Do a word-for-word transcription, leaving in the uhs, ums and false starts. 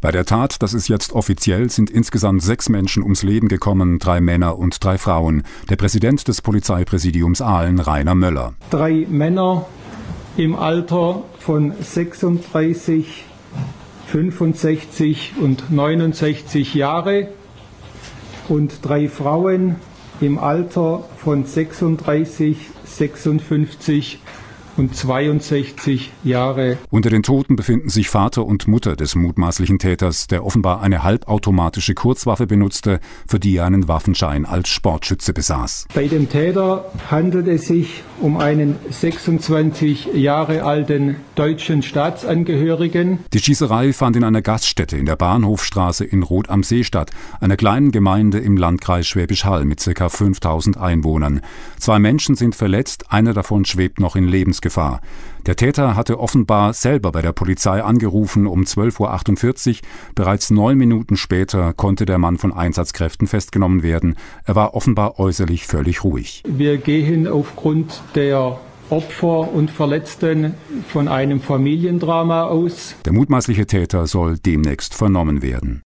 Bei der Tat, das ist jetzt offiziell, sind insgesamt sechs Menschen ums Leben gekommen, drei Männer und drei Frauen. Der Präsident des Polizeipräsidiums Aalen, Rainer Möller. Drei Männer im Alter von sechsunddreißig, fünfundsechzig und neunundsechzig Jahre und drei Frauen im Alter von sechsunddreißig, sechsundfünfzig und zweiundsechzig Jahre. Unter den Toten befinden sich Vater und Mutter des mutmaßlichen Täters, der offenbar eine halbautomatische Kurzwaffe benutzte, für die er einen Waffenschein als Sportschütze besaß. Bei dem Täter handelt es sich um einen sechsundzwanzig Jahre alten deutschen Staatsangehörigen. Die Schießerei fand in einer Gaststätte in der Bahnhofstraße in Roth am See statt, einer kleinen Gemeinde im Landkreis Schwäbisch Hall mit ca. fünftausend Einwohnern. Zwei Menschen sind verletzt, einer davon schwebt noch in Lebensgefahr. Der Täter hatte offenbar selber bei der Polizei angerufen um zwölf Uhr achtundvierzig. Bereits neun Minuten später konnte der Mann von Einsatzkräften festgenommen werden. Er war offenbar äußerlich völlig ruhig. Wir gehen aufgrund der Opfer und Verletzten von einem Familiendrama aus. Der mutmaßliche Täter soll demnächst vernommen werden.